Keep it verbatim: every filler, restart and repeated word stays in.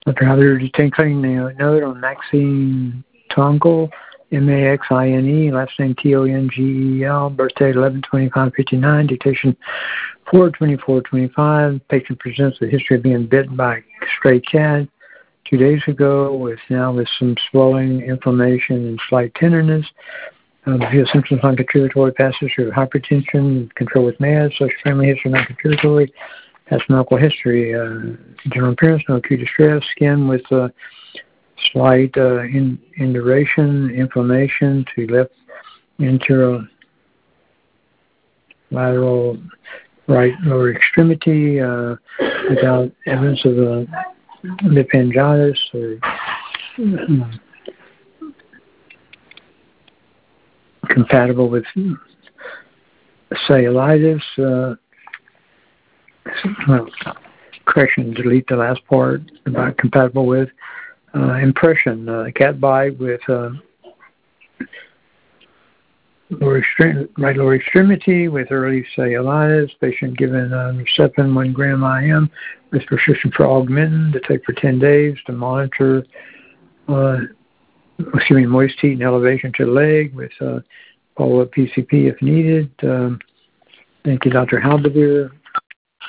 Doctor Halbert detailing the note on Maxine Tongel, M A X I N E, last name T O N G E L, birthday eleven twenty-five fifty-nine, dictation four twenty-four twenty-five. Patient presents the history of being bitten by a stray cat two days ago, with now with some swelling, inflammation, and slight tenderness. Um, he has symptoms non-contributory, passage through hypertension, control with meds, social family history non-contributory, past medical history, uh, general appearance, no acute distress, skin with uh, slight uh, in, induration, inflammation to left anterior lateral right lower extremity, uh, without evidence of a lymphangitis or um, compatible with cellulitis. Uh, well, correction, delete the last part about compatible with. Uh, impression, uh, cat bite with uh, lower extrem- right lower extremity with early cellulitis. Patient given uh, Herceptin one gram I M with prescription for Augmentin to take for ten days to monitor, uh, excuse me, moist heat and elevation to the leg with uh, follow-up P C P if needed. Um, thank you, Doctor Halbert.